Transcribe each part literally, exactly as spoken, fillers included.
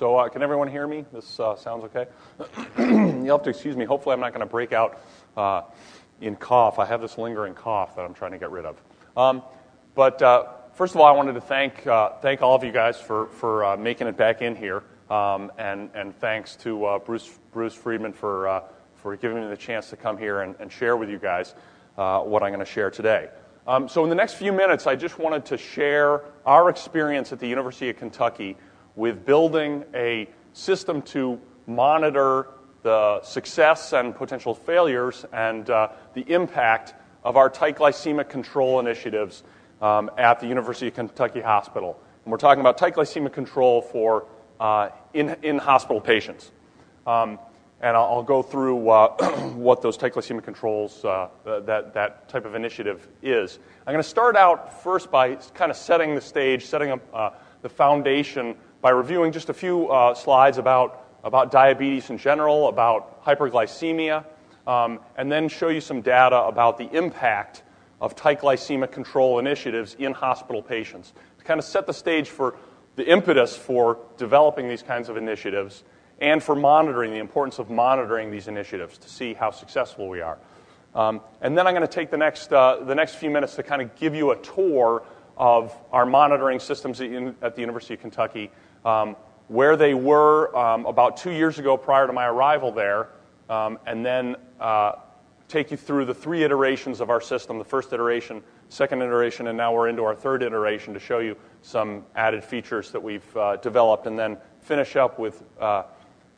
So uh, can everyone hear me? This uh, sounds okay? You'll have to excuse me. Hopefully I'm not going to break out uh, in cough. I have this lingering cough that I'm trying to get rid of. Um, but uh, first of all, I wanted to thank uh, thank all of you guys for, for uh, making it back in here. Um, and, and thanks to uh, Bruce Bruce Friedman for, uh, for giving me the chance to come here and, and share with you guys uh, what I'm going to share today. Um, so in the next few minutes, I just wanted to share our experience at the University of Kentucky with building a system to monitor the success and potential failures and uh, the impact of our tight glycemic control initiatives um, at the University of Kentucky Hospital. And we're talking about tight glycemic control for uh, in, in-hospital patients. Um, and I'll, I'll go through uh, what those tight glycemic controls, uh, that, that type of initiative is. I'm going to start out first by kind of setting the stage, setting up uh, the foundation by reviewing just a few uh, slides about, about diabetes in general, about hyperglycemia, um, and then show you some data about the impact of tight glycemic control initiatives in hospital patients to kind of set the stage for the impetus for developing these kinds of initiatives and for monitoring, the importance of monitoring these initiatives to see how successful we are. Um, and then I'm going to take the next, uh, the next few minutes to kind of give you a tour of our monitoring systems in, at the University of Kentucky, um, where they were um, about two years ago prior to my arrival there, um, and then uh, take you through the three iterations of our system, the first iteration, second iteration, and now we're into our third iteration to show you some added features that we've uh, developed, and then finish up with uh,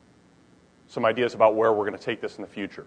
some ideas about where we're going to take this in the future.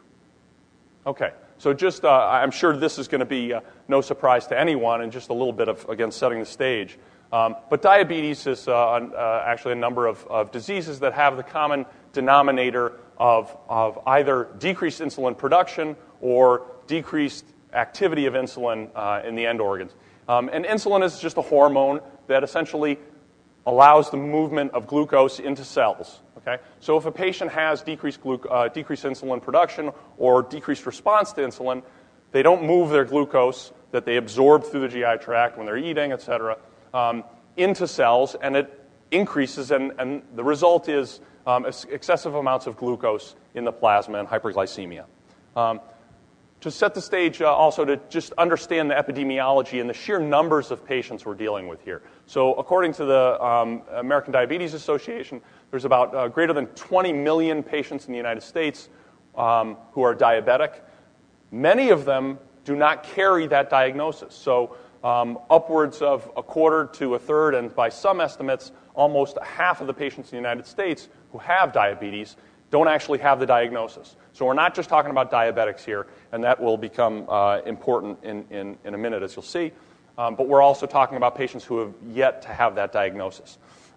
Okay, so just, uh, I'm sure this is going to be uh, no surprise to anyone, and just a little bit of, again, setting the stage. Um, but diabetes is uh, uh, actually a number of, of diseases that have the common denominator of, of either decreased insulin production or decreased activity of insulin uh, in the end organs. Um, and insulin is just a hormone that essentially allows the movement of glucose into cells. Okay? So if a patient has decreased, glu- uh, decreased insulin production or decreased response to insulin, they don't move their glucose that they absorb through the G I tract when they're eating, et cetera, um, into cells, and it increases, and, and the result is um, excessive amounts of glucose in the plasma and hyperglycemia. Um, to set the stage uh, also to just understand the epidemiology and the sheer numbers of patients we're dealing with here. So according to the um, American Diabetes Association, there's about uh, greater than twenty million patients in the United States um, who are diabetic. Many of them do not carry that diagnosis. So um, upwards of a quarter to a third, and by some estimates, almost half of the patients in the United States who have diabetes don't actually have the diagnosis. So we're not just talking about diabetics here, and that will become uh, important in, in, in a minute, as you'll see. Um, but we're also talking about patients who have yet to have that diagnosis.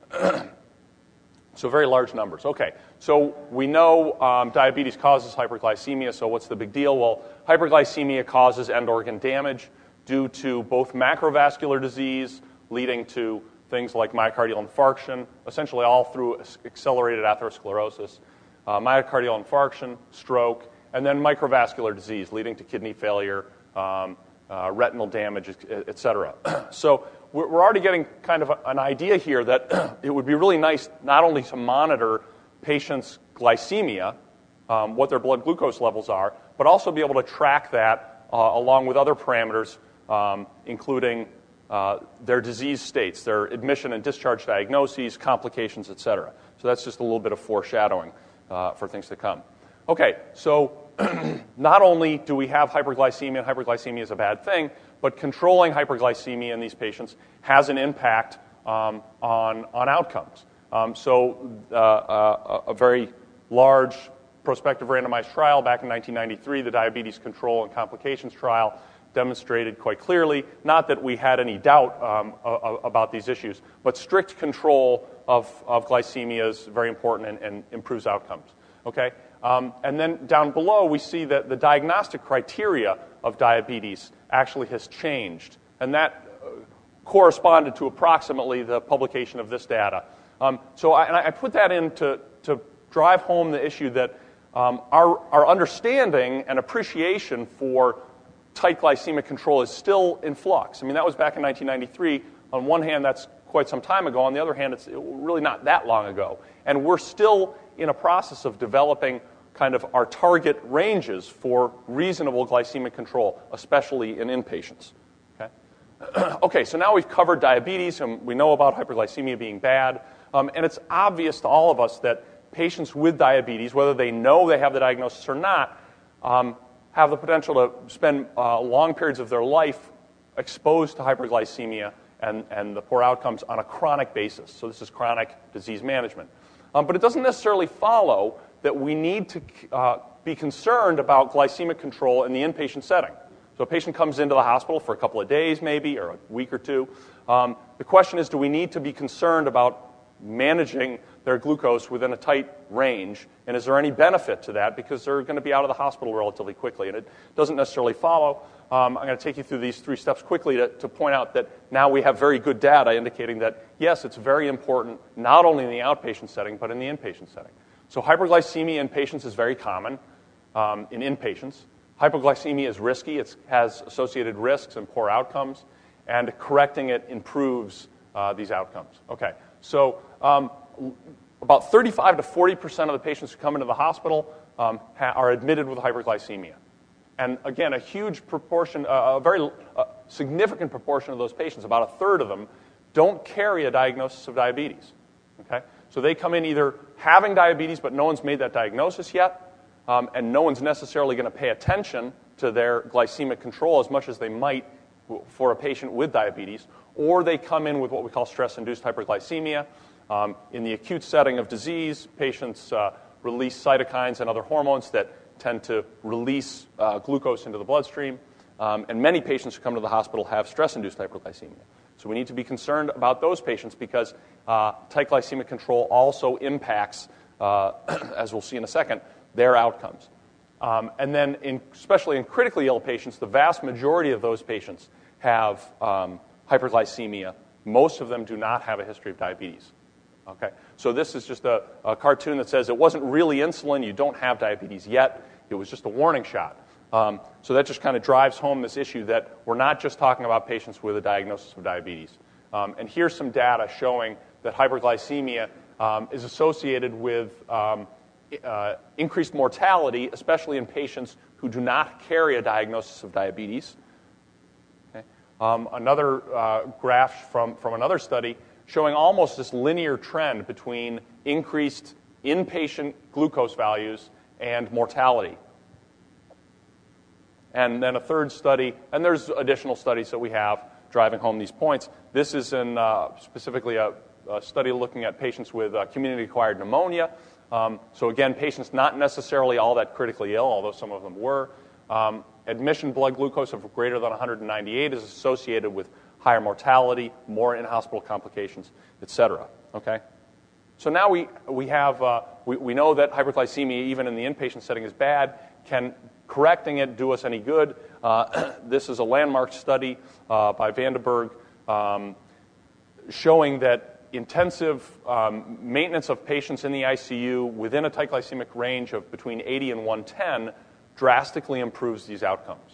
So very large numbers. Okay, so we know um, diabetes causes hyperglycemia, so what's the big deal? Well, hyperglycemia causes end organ damage due to both macrovascular disease, leading to things like myocardial infarction, essentially all through accelerated atherosclerosis, uh, myocardial infarction, stroke, and then microvascular disease, leading to kidney failure, um, uh, retinal damage, et cetera. So we're already getting kind of an idea here that it would be really nice not only to monitor patients' glycemia, um, what their blood glucose levels are, but also be able to track that uh, along with other parameters, um, including uh, their disease states, their admission and discharge diagnoses, complications, et cetera. So that's just a little bit of foreshadowing uh, for things to come. Okay, so not only do we have hyperglycemia, and hyperglycemia is a bad thing, but controlling hyperglycemia in these patients has an impact um, on, on outcomes. Um, so uh, uh, a very large prospective randomized trial back in nineteen ninety-three, the Diabetes Control and Complications Trial, demonstrated quite clearly, not that we had any doubt um, uh, about these issues, but strict control of, of glycemia is very important and, and improves outcomes. Okay? Um, and then down below, we see that the diagnostic criteria of diabetes actually has changed, and that uh, corresponded to approximately the publication of this data. Um, so I, and I put that in to, to drive home the issue that um, our, our understanding and appreciation for tight glycemic control is still in flux. I mean, that was back in nineteen ninety-three. On one hand, that's quite some time ago. On the other hand, it's really not that long ago. And we're still in a process of developing kind of our target ranges for reasonable glycemic control, especially in inpatients. Okay, okay so now we've covered diabetes, and we know about hyperglycemia being bad. Um, and it's obvious to all of us that patients with diabetes, whether they know they have the diagnosis or not, um, have the potential to spend uh, long periods of their life exposed to hyperglycemia and, and the poor outcomes on a chronic basis. So this is chronic disease management. Um, but it doesn't necessarily follow that we need to uh, be concerned about glycemic control in the inpatient setting. So a patient comes into the hospital for a couple of days maybe, or a week or two. Um, the question is, do we need to be concerned about managing their glucose within a tight range, and is there any benefit to that because they're going to be out of the hospital relatively quickly? And it doesn't necessarily follow. Um, I'm going to take you through these three steps quickly to, to point out that now we have very good data indicating that, yes, it's very important not only in the outpatient setting, but in the inpatient setting. So hyperglycemia in patients is very common um, in inpatients. Hypoglycemia is risky. It has associated risks and poor outcomes, and correcting it improves uh, these outcomes. Okay, so um, about thirty-five to forty percent of the patients who come into the hospital um, ha- are admitted with hyperglycemia. And again, a huge proportion, uh, a very uh, significant proportion of those patients, about a third of them, don't carry a diagnosis of diabetes. Okay, so they come in either having diabetes, but no one's made that diagnosis yet, um, and no one's necessarily going to pay attention to their glycemic control as much as they might for a patient with diabetes, or they come in with what we call stress-induced hyperglycemia. Um, in the acute setting of disease, patients uh, release cytokines and other hormones that tend to release uh, glucose into the bloodstream, um, and many patients who come to the hospital have stress-induced hyperglycemia. So we need to be concerned about those patients because uh, tight glycemic control also impacts, uh, as we'll see in a second, their outcomes. Um, and then, in, especially in critically ill patients, the vast majority of those patients have um, hyperglycemia. Most of them do not have a history of diabetes. Okay, so this is just a, a cartoon that says it wasn't really insulin, you don't have diabetes yet, it was just a warning shot. Um, so that just kind of drives home this issue that we're not just talking about patients with a diagnosis of diabetes. Um, and here's some data showing that hyperglycemia um, is associated with um, uh, increased mortality, especially in patients who do not carry a diagnosis of diabetes. Okay. Um, another uh, graph from, from another study showing almost this linear trend between increased inpatient glucose values and mortality. And then a third study, and there's additional studies that we have driving home these points. This is in uh, specifically a, a study looking at patients with uh, community-acquired pneumonia. Um, so again, patients not necessarily all that critically ill, although some of them were. Um, admission blood glucose of greater than one hundred ninety-eight is associated with higher mortality, more in-hospital complications, et cetera. Okay? So now we, we have, uh, we, we know that hyperglycemia, even in the inpatient setting, is bad. Can correcting it do us any good? Uh, this is a landmark study uh, by Vandenberg um, showing that intensive um, maintenance of patients in the I C U within a tight glycemic range of between eighty and one ten drastically improves these outcomes.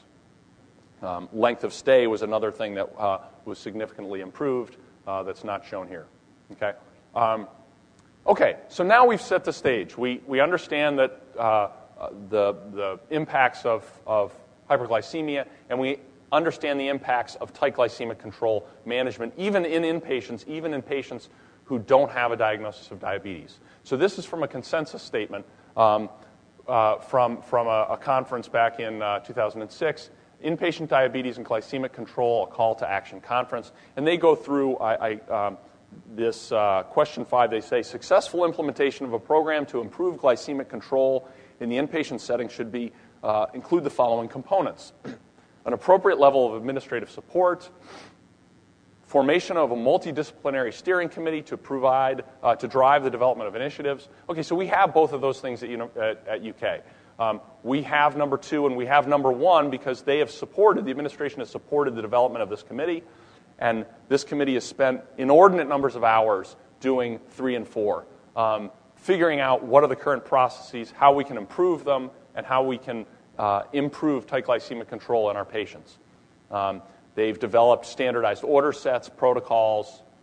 Um, length of stay was another thing that uh, was significantly improved uh, that's not shown here. Okay? Um, okay, so now we've set the stage. We, we understand that uh, the, the impacts of, of hyperglycemia, and we understand the impacts of tight glycemic control management, even in inpatients, even in patients who don't have a diagnosis of diabetes. So this is from a consensus statement um, uh, from, from a, a conference back in uh, two thousand six. Inpatient Diabetes and Glycemic Control, a Call to Action Conference. And they go through I, I, um, this uh, question five. They say, successful implementation of a program to improve glycemic control in the inpatient setting should be uh, include the following components. An appropriate level of administrative support, formation of a multidisciplinary steering committee to provide, uh, to drive the development of initiatives. Okay, so we have both of those things at, you know, at, at U K. Um, we have number two and we have number one because they have supported, the administration has supported the development of this committee, and this committee has spent inordinate numbers of hours doing three and four, um, figuring out what are the current processes, how we can improve them, and how we can uh, improve tight glycemic control in our patients. Um, they've developed standardized order sets, protocols,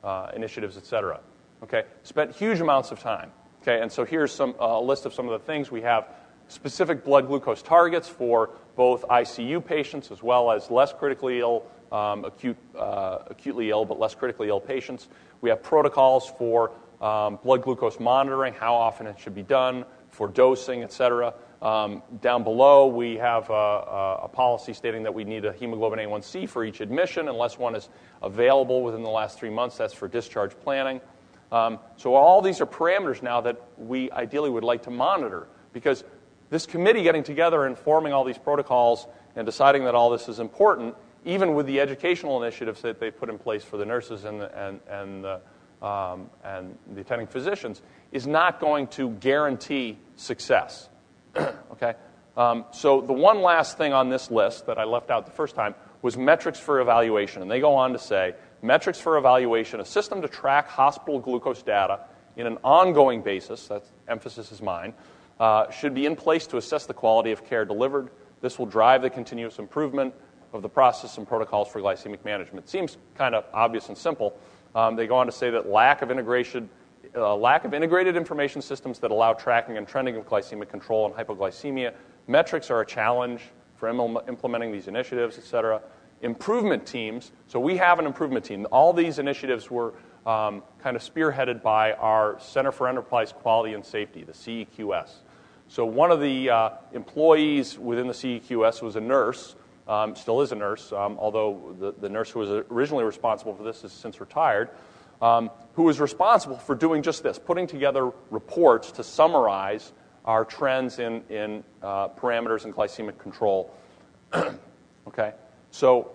uh, initiatives, et cetera. Okay, spent huge amounts of time. Okay, and so here's some a uh, list of some of the things we have: specific blood glucose targets for both I C U patients as well as less critically ill, um, acute, uh, acutely ill but less critically ill patients. We have protocols for um, blood glucose monitoring, how often it should be done, for dosing, et cetera. Um, down below, we have a, a, a policy stating that we need a hemoglobin A one C for each admission unless one is available within the last three months. That's for discharge planning. Um, so all these are parameters now that we ideally would like to monitor, because this committee getting together and forming all these protocols and deciding that all this is important, even with the educational initiatives that they put in place for the nurses and the, and, and, the, um, and the attending physicians, is not going to guarantee success. Okay? Um, so the one last thing on this list that I left out the first time was metrics for evaluation. And they go on to say, metrics for evaluation, a system to track hospital glucose data in an ongoing basis, that emphasis is mine, uh, should be in place to assess the quality of care delivered. This will drive the continuous improvement of the process and protocols for glycemic management. Seems kind of obvious and simple. Um, they go on to say that lack of integration, uh, lack of integrated information systems that allow tracking and trending of glycemic control and hypoglycemia. Metrics are a challenge for im- implementing these initiatives, et cetera. Improvement teams. So we have an improvement team. All these initiatives were um, kind of spearheaded by our Center for Enterprise Quality and Safety, the C E Q S. So one of the uh, employees within the C E Q S was a nurse, um, still is a nurse, um, although the, the nurse who was originally responsible for this has since retired, um, who was responsible for doing just this, putting together reports to summarize our trends in, in uh, parameters and glycemic control. Okay? So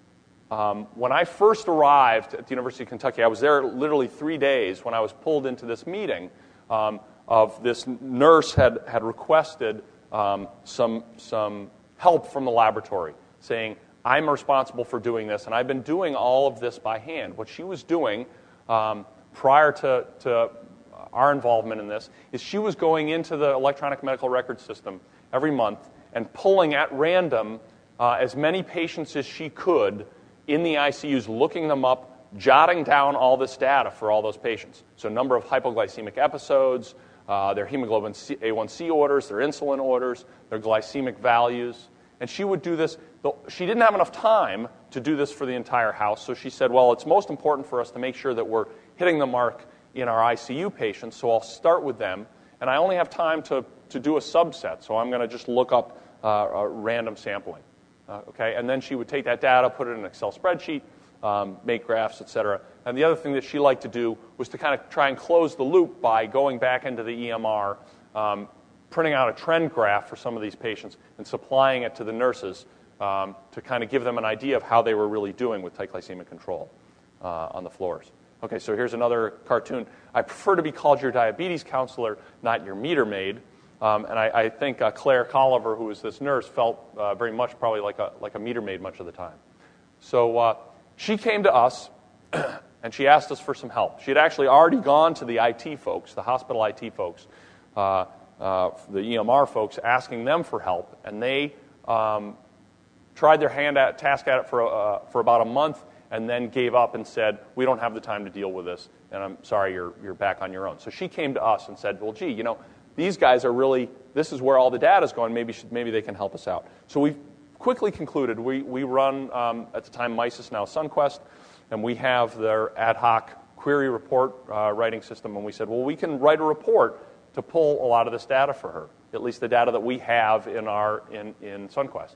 um, when I first arrived at the University of Kentucky, I was there literally three days when I was pulled into this meeting um, of this nurse had, had requested um, some, some help from the laboratory, saying, I'm responsible for doing this, and I've been doing all of this by hand. What she was doing um, prior to, to our involvement in this is she was going into the electronic medical record system every month and pulling at random uh, as many patients as she could in the I C Us, looking them up, jotting down all this data for all those patients. So number of hypoglycemic episodes, uh, their hemoglobin A one C orders, their insulin orders, their glycemic values. And she would do this. She didn't have enough time to do this for the entire house, so she said, well, it's most important for us to make sure that we're hitting the mark in our I C U patients, so I'll start with them. And I only have time to, to do a subset, so I'm going to just look up uh, a random sampling. Uh, okay, and then she would take that data, put it in an Excel spreadsheet, um, make graphs, et cetera. And the other thing that she liked to do was to kind of try and close the loop by going back into the E M R, um, printing out a trend graph for some of these patients, and supplying it to the nurses um, to kind of give them an idea of how they were really doing with tight glycemic control uh, on the floors. Okay, so here's another cartoon. I prefer to be called your diabetes counselor, not your meter maid. Um, and I, I think uh, Claire Colliver, who was this nurse, felt uh, very much probably like a, like a meter maid much of the time. So uh, she came to us, and she asked us for some help. She had actually already gone to the I T folks, the hospital I T folks, uh, uh, the E M R folks, asking them for help. And they um, tried their hand at task at it for, uh, for about a month, and then gave up and said, we don't have the time to deal with this, and I'm sorry, you're, you're back on your own. So she came to us and said, well, gee, you know, these guys are really, this is where all the data is going, maybe should, maybe they can help us out. So we quickly concluded, we, we run, um, at the time, Mysis, now SunQuest, and we have their ad hoc query report uh, writing system, and we said, well, we can write a report to pull a lot of this data for her, at least the data that we have in, our, in, in SunQuest.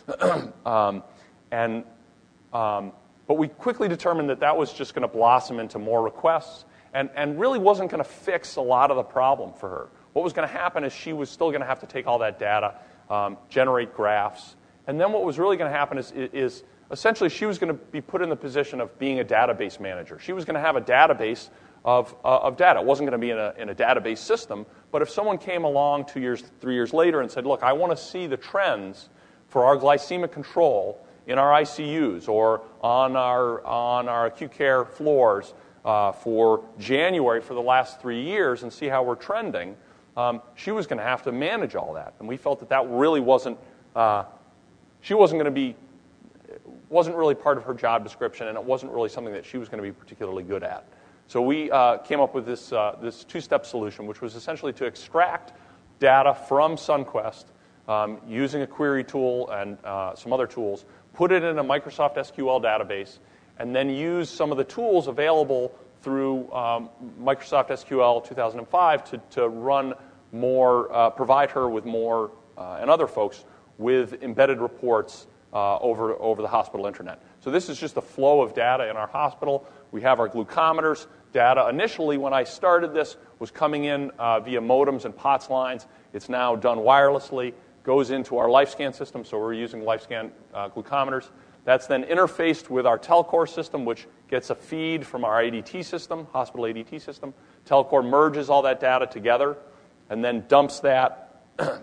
um, and... Um, But we quickly determined that that was just going to blossom into more requests and, and really wasn't going to fix a lot of the problem for her. What was going to happen is she was still going to have to take all that data, um, generate graphs, and then what was really going to happen is, is essentially she was going to be put in the position of being a database manager. She was going to have a database of, uh, of data. It wasn't going to be in a, in a database system, but if someone came along two years, three years later and said, look, I want to see the trends for our glycemic control in our I C Us or on our on our acute care floors uh, for January for the last three years and see how we're trending, um, she was going to have to manage all that. And we felt that that really wasn't, uh, she wasn't going to be, wasn't really part of her job description, and it wasn't really something that she was going to be particularly good at. So we uh, came up with this, uh, this two-step solution, which was essentially to extract data from Sunquest um, using a query tool and uh, some other tools, put it in a Microsoft S Q L database, and then use some of the tools available through um, Microsoft S Q L two thousand five to, to run more, uh, provide her with more, uh, and other folks, with embedded reports uh, over, over the hospital internet. So this is just the flow of data in our hospital. We have our glucometers. Data initially, when I started this, was coming in uh, via modems and P O T S lines. It's now done wirelessly, goes into our LifeScan system, so we're using LifeScan uh, glucometers. That's then interfaced with our Telcor system, which gets a feed from our A D T system, hospital A D T system. Telcor merges all that data together and then dumps that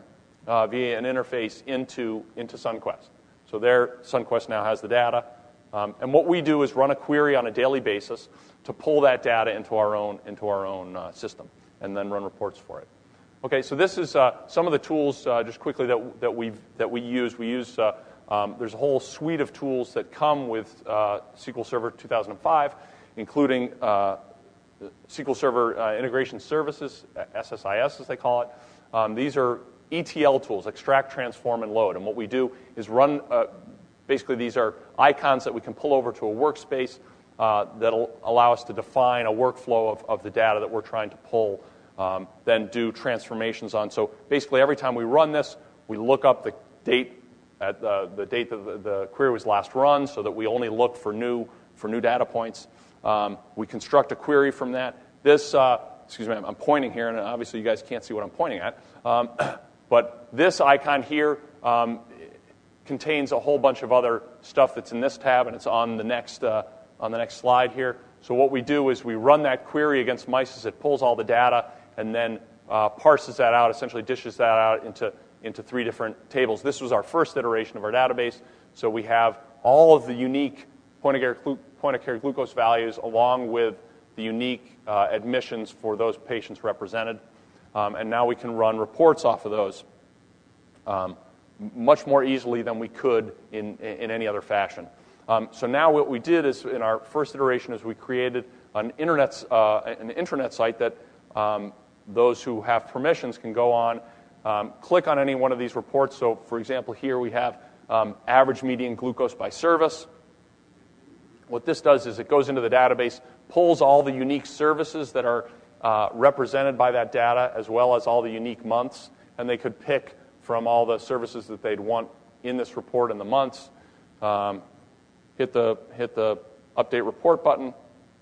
uh, via an interface into, into Sunquest. So there, Sunquest now has the data. Um, and what we do is run a query on a daily basis to pull that data into our own, into our own uh, system and then run reports for it. Okay, so this is uh, some of the tools, uh, just quickly, that, that, we've, that we use. We use uh, um, there's a whole suite of tools that come with uh, S Q L Server two thousand five, including uh, S Q L Server uh, Integration Services, S S I S as they call it. Um, these are E T L tools, extract, transform, and load. And what we do is run, uh, basically these are icons that we can pull over to a workspace uh, that'll allow us to define a workflow of, of the data that we're trying to pull, um, then do transformations on. So basically every time we run this, we look up the date at the, the date that the, the query was last run so that we only look for new, for new data points. Um, we construct a query from that. This, uh, excuse me, I'm pointing here, and obviously you guys can't see what I'm pointing at. Um, but this icon here um, contains a whole bunch of other stuff that's in this tab, and it's on the next uh, on the next slide here. So what we do is we run that query against MISIS. It pulls all the data and then uh, parses that out, essentially dishes that out into, into three different tables. This was our first iteration of our database. So we have all of the unique point-of-care point-of-care glucose values along with the unique uh, admissions for those patients represented. Um, and now we can run reports off of those um, much more easily than we could in, in any other fashion. Um, so now what we did is, in our first iteration, is we created an internet, uh, an intranet site that um, those who have permissions can go on, um, click on any one of these reports. So, for example, here we have um, average median glucose by service. What this does is it goes into the database, pulls all the unique services that are uh, represented by that data, as well as all the unique months, and they could pick from all the services that they'd want in this report in the months. Um, hit the hit the update report button,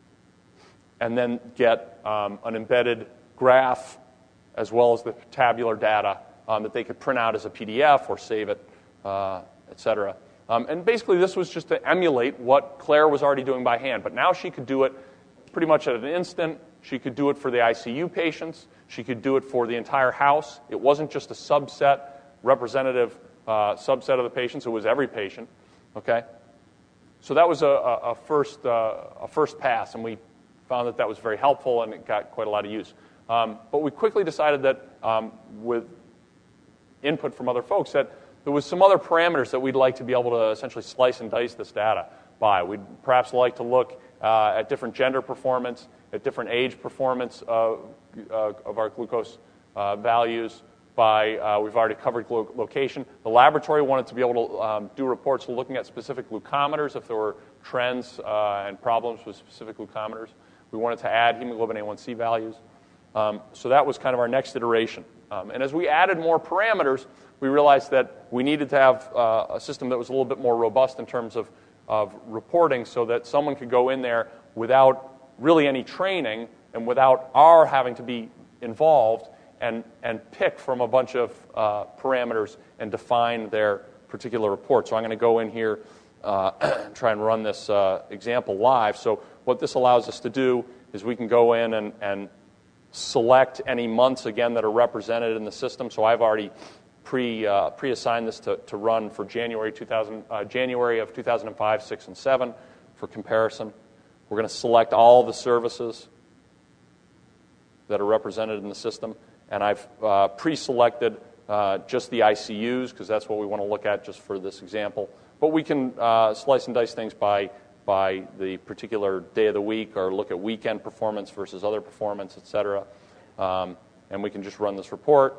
and then get um, an embedded graph as well as the tabular data um, that they could print out as a P D F or save it, uh, et cetera. Um, and basically, this was just to emulate what Claire was already doing by hand. But now she could do it pretty much at an instant. She could do it for the I C U patients. She could do it for the entire house. It wasn't just a subset, representative uh, subset of the patients. It was every patient. Okay. So that was a, a, a first uh, a first pass, and we found that that was very helpful, and it got quite a lot of use. Um, but we quickly decided that, um, with input from other folks, that there was some other parameters that we'd like to be able to essentially slice and dice this data by. We'd perhaps like to look uh, at different gender performance, at different age performance uh, uh, of our glucose uh, values. By uh, we've already covered glo- location. The laboratory wanted to be able to um, do reports looking at specific glucometers if there were trends uh, and problems with specific glucometers. We wanted to add hemoglobin A one C values. Um, so that was kind of our next iteration. Um, and as we added more parameters, we realized that we needed to have uh, a system that was a little bit more robust in terms of, of reporting, so that someone could go in there without really any training and without our having to be involved and, and pick from a bunch of uh, parameters and define their particular report. So I'm going to go in here uh, and try and run this uh, example live. So what this allows us to do is we can go in and, and select any months, again, that are represented in the system. So I've already pre, uh, pre-assigned this to, to run for January, two thousand, uh, January of two thousand five, six, and seven for comparison. We're going to select all the services that are represented in the system. And I've uh, pre-selected uh, just the I C Us, because that's what we want to look at just for this example. but we can uh, slice and dice things by, by the particular day of the week or look at weekend performance versus other performance, et cetera. Um, and we can just run this report,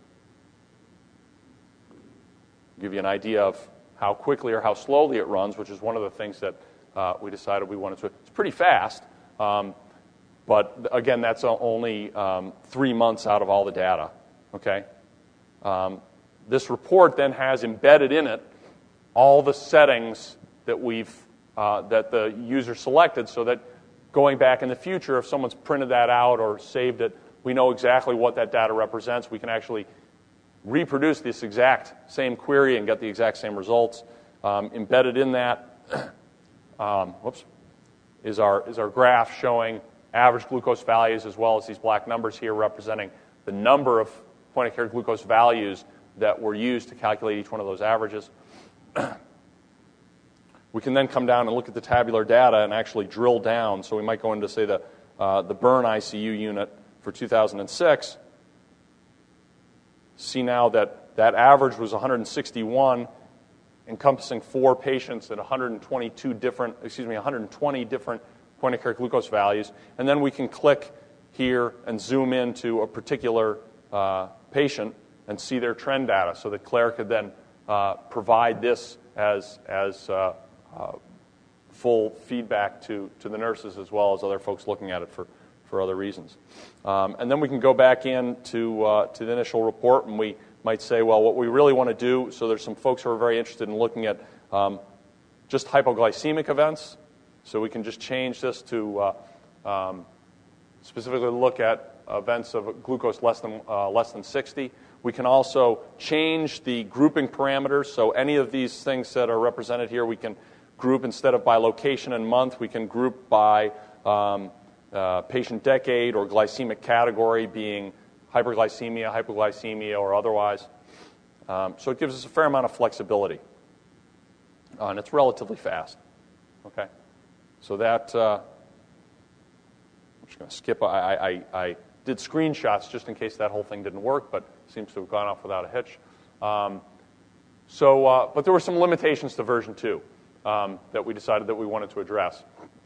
give you an idea of how quickly or how slowly it runs, which is one of the things that uh, we decided we wanted to. It's pretty fast, um, but again, that's only um, three months out of all the data. Okay. Um, this report then has embedded in it all the settings that we've uh, that the user selected, so that going back in the future, if someone's printed that out or saved it, we know exactly what that data represents. We can actually reproduce this exact same query and get the exact same results. Um, embedded in that um, whoops, is our, is our graph showing average glucose values, as well as these black numbers here representing the number of point-of-care glucose values that were used to calculate each one of those averages. We can then come down and look at the tabular data and actually drill down. So we might go into, say, the, uh, the burn I C U unit for two thousand six. See now that that average was one hundred sixty-one, encompassing four patients at one hundred twenty-two different, excuse me, one hundred twenty different point-of-care glucose values. And then we can click here and zoom into a particular uh, patient and see their trend data, so that Claire could then uh, provide this as as uh, uh, full feedback to to the nurses, as well as other folks looking at it for. for other reasons. Um, and then we can go back in to, uh, to the initial report, and we might say, well, what we really want to do, so there's some folks who are very interested in looking at um, just hypoglycemic events, so we can just change this to uh, um, specifically look at events of glucose less than, uh, less than sixty. We can also change the grouping parameters, so any of these things that are represented here, we can group instead of by location and month, we can group by um, Uh, patient decade or glycemic category, being hyperglycemia, hypoglycemia, or otherwise. Um, so it gives us a fair amount of flexibility. Uh, and it's relatively fast. Okay. So that, uh, I'm just going to skip. I, I, I did screenshots just in case that whole thing didn't work, but seems to have gone off without a hitch. Um, so, uh, but there were some limitations to version two um, that we decided that we wanted to address.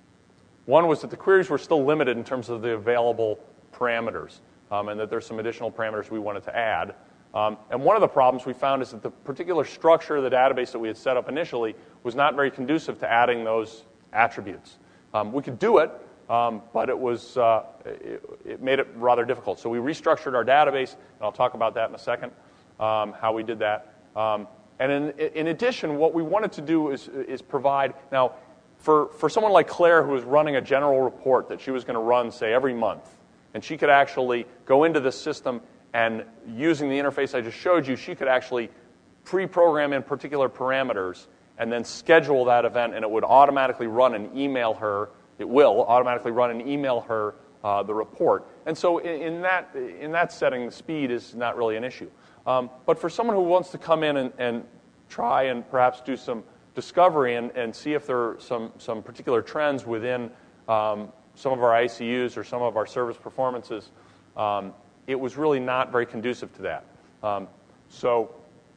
One was that the queries were still limited in terms of the available parameters, um, and that there's some additional parameters we wanted to add. Um, and one of the problems we found is that the particular structure of the database that we had set up initially was not very conducive to adding those attributes. Um, we could do it, um, but it was uh, it, it made it rather difficult. So we restructured our database, and I'll talk about that in a second, um, how we did that. Um, and in, in addition, what we wanted to do is, is provide now. For, for someone like Claire, who was running a general report that she was going to run, say, every month, and she could actually go into this system and, using the interface I just showed you, she could actually pre-program in particular parameters and then schedule that event, and it would automatically run and email her, it will automatically run and email her uh, the report. And so in, in, that, in that setting, the speed is not really an issue. Um, but for someone who wants to come in and, and try and perhaps do some discovery and, and see if there are some, some particular trends within um, some of our I C Us or some of our service performances, um, it was really not very conducive to that. Um, so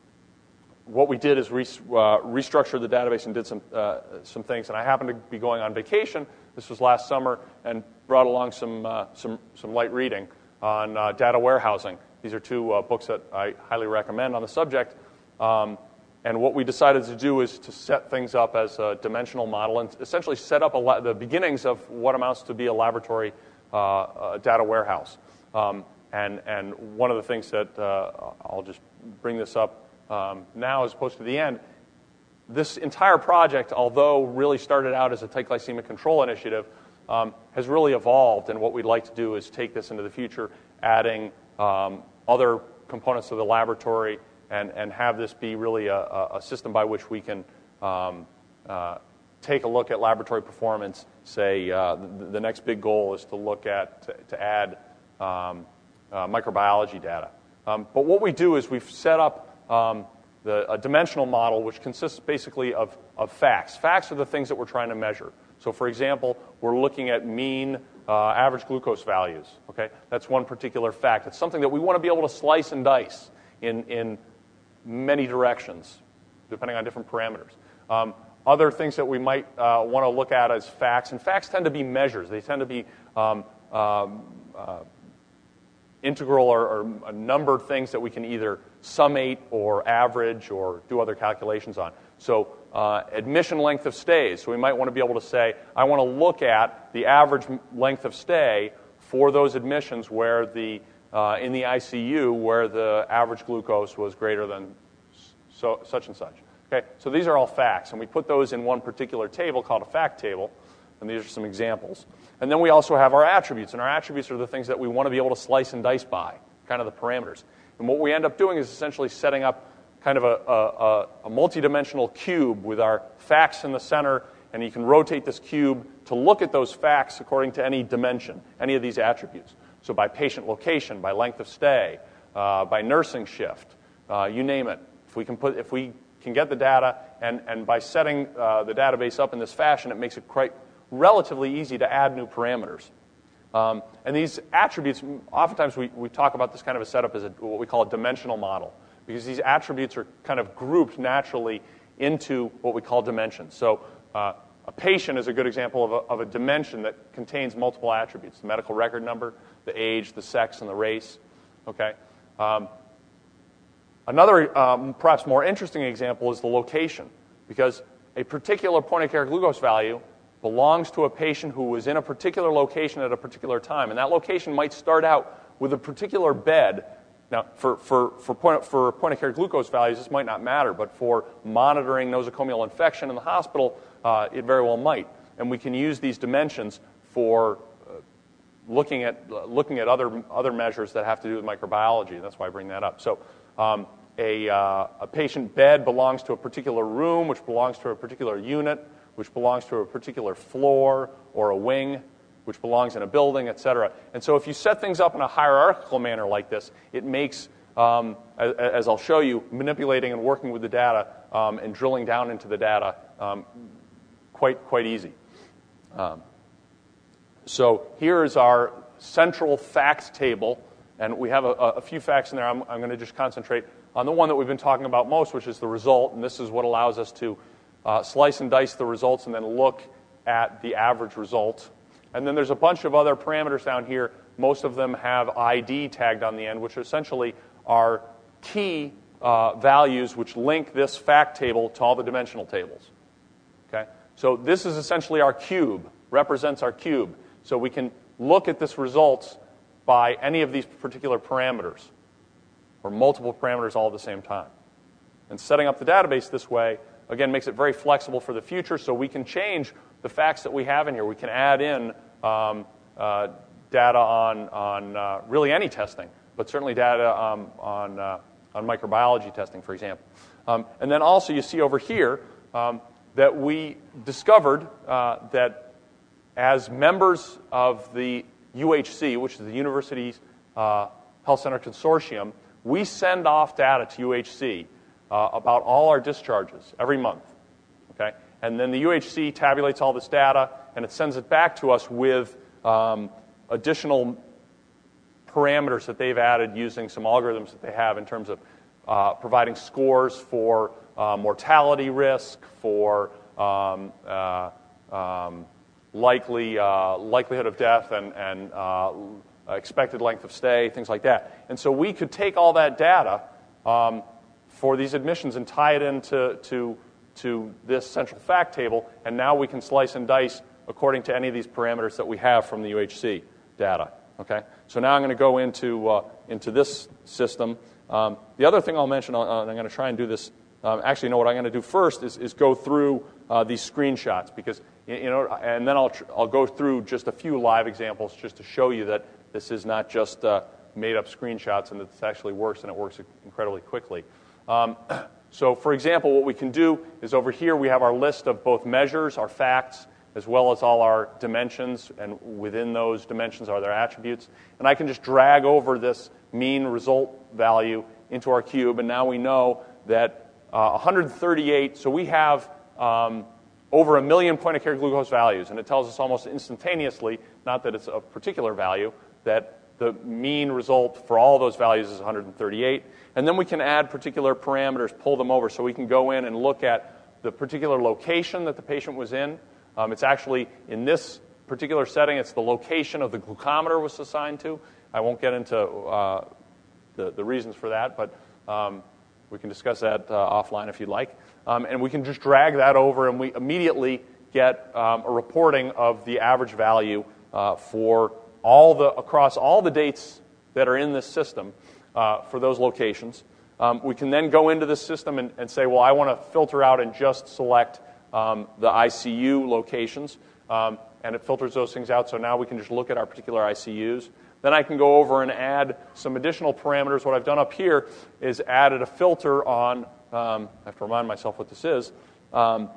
what we did is re, uh, restructure the database and did some, uh, some things. And I happened to be going on vacation. This was last summer, and brought along some, uh, some, some light reading on uh, data warehousing. These are two uh, books that I highly recommend on the subject. Um, And what we decided to do is to set things up as a dimensional model and essentially set up a la- the beginnings of what amounts to be a laboratory uh, uh, data warehouse. Um, and, and one of the things that, uh, I'll just bring this up um, now as opposed to the end, this entire project, although really started out as a tight glycemic control initiative, um, has really evolved. And what we'd like to do is take this into the future, adding um, other components of the laboratory, And, and have this be really a, a system by which we can um, uh, take a look at laboratory performance. Say uh, the, the next big goal is to look at, to, to add um, uh, microbiology data. Um, but what we do is we've set up um, the, a dimensional model which consists basically of, of facts. Facts are the things that we're trying to measure. So for example, we're looking at mean uh, average glucose values. Okay, that's one particular fact. It's something that we want to be able to slice and dice in, in many directions, depending on different parameters. Um, other things that we might uh, want to look at as facts, and facts tend to be measures. They tend to be um, um, uh, integral or, or numbered things that we can either summate or average or do other calculations on. So uh, admission length of stays. So we might want to be able to say, I want to look at the average length of stay for those admissions where the uh, in the I C U where the average glucose was greater than so, such and such. Okay, so these are all facts, and we put those in one particular table called a fact table, and these are some examples. And then we also have our attributes, and our attributes are the things that we want to be able to slice and dice by, kind of the parameters. And what we end up doing is essentially setting up kind of a, a, a multi-dimensional cube with our facts in the center, and you can rotate this cube to look at those facts according to any dimension, any of these attributes. So by patient location, by length of stay, uh, by nursing shift, uh, you name it. If we can put, if we can get the data, and, and by setting uh, the database up in this fashion, it makes it quite relatively easy to add new parameters. Um, and these attributes, oftentimes we, we talk about this kind of a setup as a, what we call a dimensional model, because these attributes are kind of grouped naturally into what we call dimensions. So uh, a patient is a good example of a, of a dimension that contains multiple attributes: the medical record number, the age, the sex, and the race. Okay. Um, Another, um, perhaps more interesting example is the location, because a particular point-of-care glucose value belongs to a patient who was in a particular location at a particular time, and that location might start out with a particular bed. Now, for, for, for, point, for point-of-care glucose values, this might not matter, but for monitoring nosocomial infection in the hospital, uh, it very well might. And we can use these dimensions for uh, looking at, uh, looking at other, other measures that have to do with microbiology. That's why I bring that up. So. Um, A, uh, a patient bed belongs to a particular room, which belongs to a particular unit, which belongs to a particular floor or a wing, which belongs in a building, et cetera. And so if you set things up in a hierarchical manner like this, it makes, um, as, as I'll show you, manipulating and working with the data um, and drilling down into the data um, quite, quite easy. Um, so here is our central facts table, and we have a, a few facts in there. I'm, I'm going to just concentrate on the one that we've been talking about most, which is the result, and this is what allows us to uh, slice and dice the results and then look at the average result. And then there's a bunch of other parameters down here. Most of them have I D tagged on the end, which essentially are key uh, values which link this fact table to all the dimensional tables. Okay? So this is essentially our cube, represents our cube. So we can look at this results by any of these particular parameters, or multiple parameters all at the same time. And setting up the database this way, again, makes it very flexible for the future, so we can change the facts that we have in here. We can add in um, uh, data on, on uh, really any testing, but certainly data um, on, uh, on microbiology testing, for example. Um, and then also you see over here um, that we discovered uh, that as members of the U H C, which is the University's uh, Health Center Consortium, we send off data to U H C uh, about all our discharges every month, okay? And then the U H C tabulates all this data, and it sends it back to us with um, additional parameters that they've added using some algorithms that they have in terms of uh, providing scores for uh, mortality risk, for um, uh, um, likely uh, likelihood of death, and, and uh, expected length of stay, things like that. And so we could take all that data um, for these admissions and tie it into to, to this central fact table, and now we can slice and dice according to any of these parameters that we have from the U H C data. Okay? So now I'm going to go into, uh, into this system. Um, the other thing I'll mention, uh, and I'm going to try and do this, um, actually, you know what I'm going to do first is, is go through uh, these screenshots, because, you know, and then I'll, tr- I'll go through just a few live examples just to show you that this is not just uh, made-up screenshots, and that this actually works, and it works incredibly quickly. Um, so, for example, what we can do is over here we have our list of both measures, our facts, as well as all our dimensions, and within those dimensions are their attributes. And I can just drag over this mean result value into our cube, and now we know that uh, one hundred thirty-eight, so we have um, over a million point-of-care glucose values, and it tells us almost instantaneously, not that it's a particular value, that the mean result for all those values is one hundred thirty-eight. And then we can add particular parameters, pull them over, so we can go in and look at the particular location that the patient was in. Um, it's actually, in this particular setting, it's the location of the glucometer was assigned to. I won't get into uh, the, the reasons for that, but um, we can discuss that uh, offline if you'd like. Um, and we can just drag that over, and we immediately get um, a reporting of the average value uh, for all the across all the dates that are in this system uh, for those locations. Um, we can then go into this system and, and say, well, I want to filter out and just select um, the I C U locations, um, and it filters those things out. So now we can just look at our particular I C Us. Then I can go over and add some additional parameters. What I've done up here is added a filter on, um, I have to remind myself what this is. Um,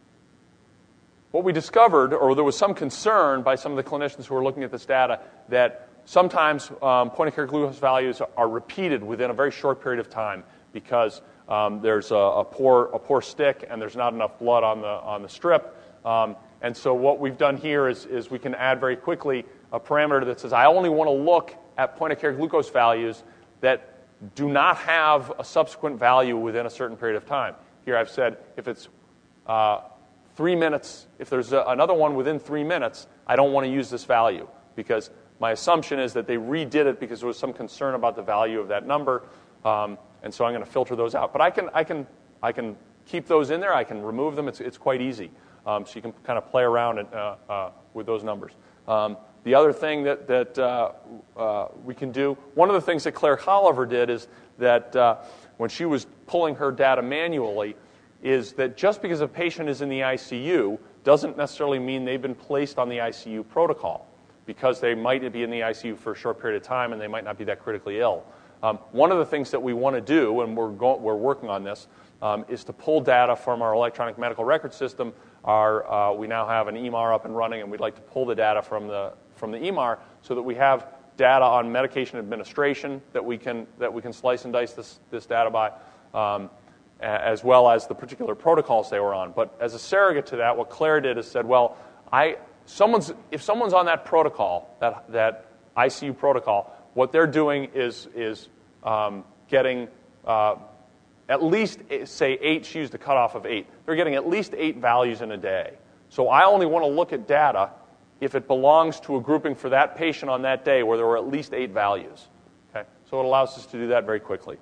what we discovered, or there was some concern by some of the clinicians who were looking at this data, that sometimes um, point-of-care glucose values are repeated within a very short period of time because um, there's a, a poor a poor stick and there's not enough blood on the on the strip. Um, and so what we've done here is, is we can add very quickly a parameter that says I only want to look at point-of-care glucose values that do not have a subsequent value within a certain period of time. Here I've said if it's uh, three minutes, if there's a, another one within three minutes, I don't want to use this value because my assumption is that they redid it because there was some concern about the value of that number, um, and so I'm going to filter those out. But I can, I can, I can keep those in there. I can remove them. It's, it's quite easy. Um, so you can kind of play around and, uh, uh, with those numbers. Um, the other thing that, that uh, uh, we can do, one of the things that Claire Holliver did is that uh, when she was pulling her data manually, is that just because a patient is in the I C U doesn't necessarily mean they've been placed on the I C U protocol, because they might be in the I C U for a short period of time and they might not be that critically ill. Um, one of the things that we want to do, and we're, go- we're working on this, um, is to pull data from our electronic medical record system. Our, uh, we now have an E M R up and running, and we'd like to pull the data from the, from the E M R so that we have data on medication administration that we can, that we can slice and dice this, this data by, um, as well as the particular protocols they were on. But as a surrogate to that, what Claire did is said, well, I... Someone's, if someone's on that protocol, that, that I C U protocol, what they're doing is, is um, getting uh, at least, say, eight, she used the cutoff of eight. They're getting at least eight values in a day. So I only want to look at data if it belongs to a grouping for that patient on that day where there were at least eight values. Okay? So it allows us to do that very quickly.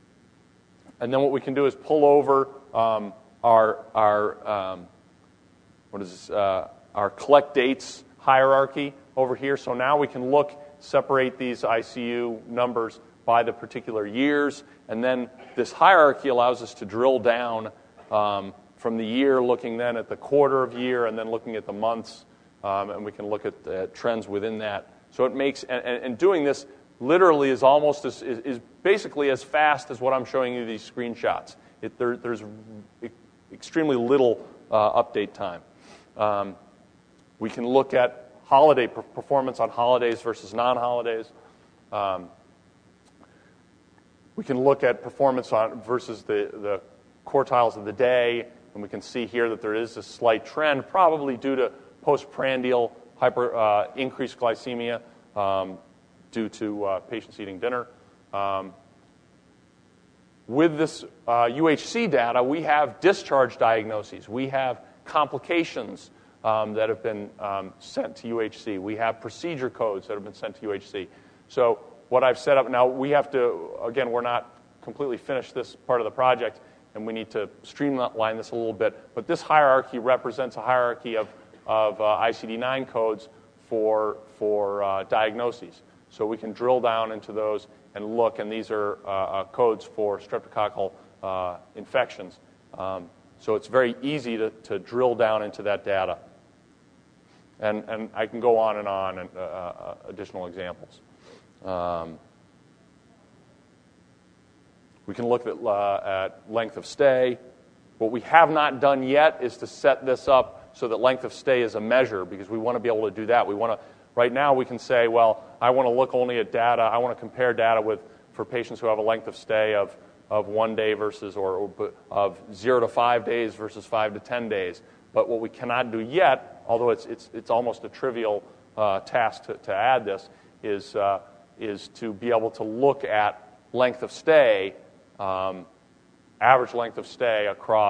And then what we can do is pull over um, our, our um, what is this, uh, our collect dates hierarchy over here. So now we can look, separate these I C U numbers by the particular years, and then this hierarchy allows us to drill down um, from the year, looking then at the quarter of year, and then looking at the months, um, and we can look at the trends within that. So it makes, and, and doing this literally is almost as, is, is basically as fast as what I'm showing you these screenshots. It, there, there's extremely little uh, update time. Um, We can look at holiday performance on holidays versus non-holidays. Um, we can look at performance on versus the, the quartiles of the day, and we can see here that there is a slight trend, probably due to postprandial hyper uh, increased glycemia um, due to uh, patients eating dinner. Um, with this uh, U H C data, we have discharge diagnoses. We have complications Um, that have been um, sent to U H C. We have procedure codes that have been sent to U H C. So what I've set up now, we have to, again, we're not completely finished this part of the project, and we need to streamline this a little bit. But this hierarchy represents a hierarchy of, of uh, I C D nine codes for, for uh, diagnoses. So we can drill down into those and look, and these are uh, uh, codes for streptococcal uh, infections. Um, so it's very easy to, to drill down into that data. And, and I can go on and on and uh, uh, additional examples. Um, we can look at, uh, at length of stay. What we have not done yet is to set this up so that length of stay is a measure, because we want to be able to do that. We want to, right now we can say, well, I want to look only at data. I want to compare data with for patients who have a length of stay of, of one day versus or, or of zero to five days versus five to ten days. But what we cannot do yet, although it's it's it's almost a trivial uh, task to, to add this, is uh, is to be able to look at length of stay, um, average length of stay across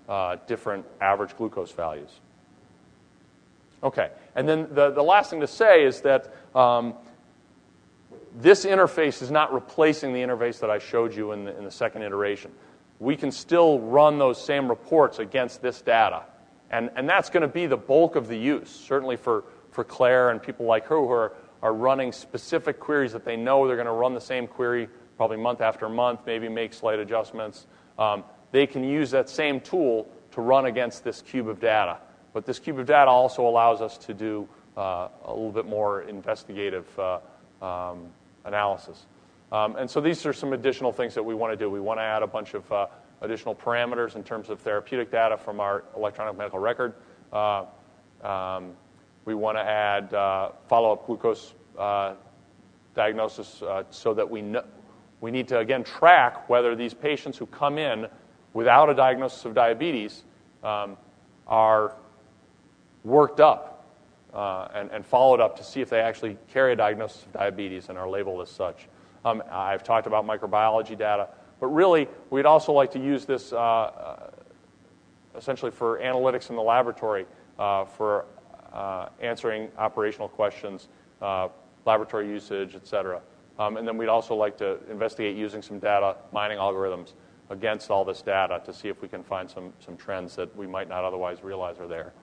uh, different average glucose values. Okay, and then the, the last thing to say is that um, this interface is not replacing the interface that I showed you in the, in the second iteration. We can still run those same reports against this data. And, and that's going to be the bulk of the use, certainly for, for Claire and people like her who are, are running specific queries that they know they're going to run the same query probably month after month, maybe make slight adjustments. Um, they can use that same tool to run against this cube of data. But this cube of data also allows us to do uh, a little bit more investigative uh, um, analysis. Um, and so these are some additional things that we want to do. We want to add a bunch of uh, additional parameters in terms of therapeutic data from our electronic medical record. Uh, um, we want to add uh, follow-up glucose uh, diagnosis uh, so that we know, we need to, again, track whether these patients who come in without a diagnosis of diabetes um, are worked up uh, and, and followed up to see if they actually carry a diagnosis of diabetes and are labeled as such. Um, I've talked about microbiology data, but really we'd also like to use this uh, uh, essentially for analytics in the laboratory, uh, for uh, answering operational questions, uh, laboratory usage, et cetera. Um, and then we'd also like to investigate using some data mining algorithms against all this data to see if we can find some, some trends that we might not otherwise realize are there.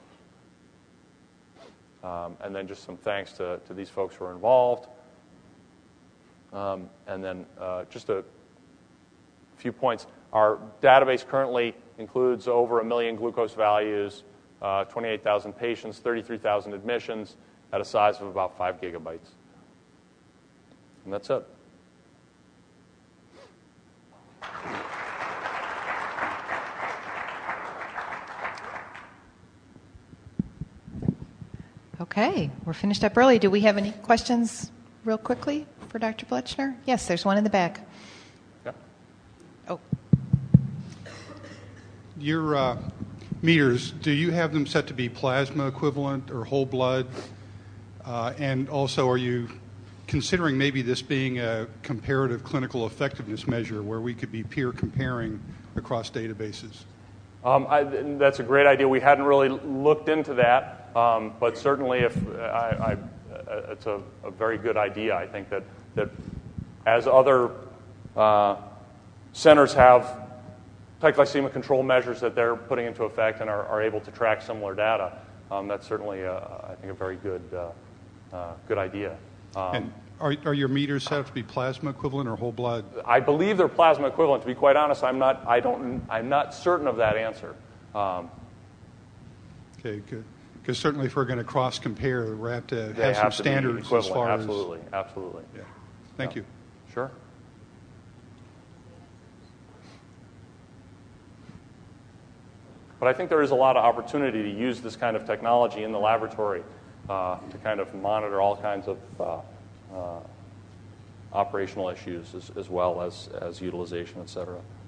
Um, and then just some thanks to, to these folks who are involved. Um, and then uh, just a few points. Our database currently includes over a million glucose values, uh, twenty-eight thousand patients, thirty-three thousand admissions at a size of about five gigabytes. And that's it. Okay, we're finished up early. Do we have any questions real quickly for Doctor Blechner? Yes, there's one in the back. Yeah. Oh. Your uh, meters, do you have them set to be plasma equivalent or whole blood? Uh, and also, are you considering maybe this being a comparative clinical effectiveness measure where we could be peer comparing across databases? Um, I, that's a great idea. We hadn't really looked into that, um, but certainly if I, I, it's a, a very good idea. I think that, that as other uh, centers have tight glycemic control measures that they're putting into effect and are, are able to track similar data, um, that's certainly, a, I think, a very good, uh, uh, good idea. Um, and are, are your meters set up to be plasma equivalent or whole blood? I believe they're plasma equivalent. To be quite honest, I'm not. I don't. I'm not certain of that answer. Um, okay, good. Because certainly, if we're going to cross compare, we have to have they some have to standards be as far absolutely, as. Absolutely, absolutely. Yeah. Thank yeah. you. Sure. But I think there is a lot of opportunity to use this kind of technology in the laboratory uh, to kind of monitor all kinds of uh, uh, operational issues as, as well as, as utilization, et cetera.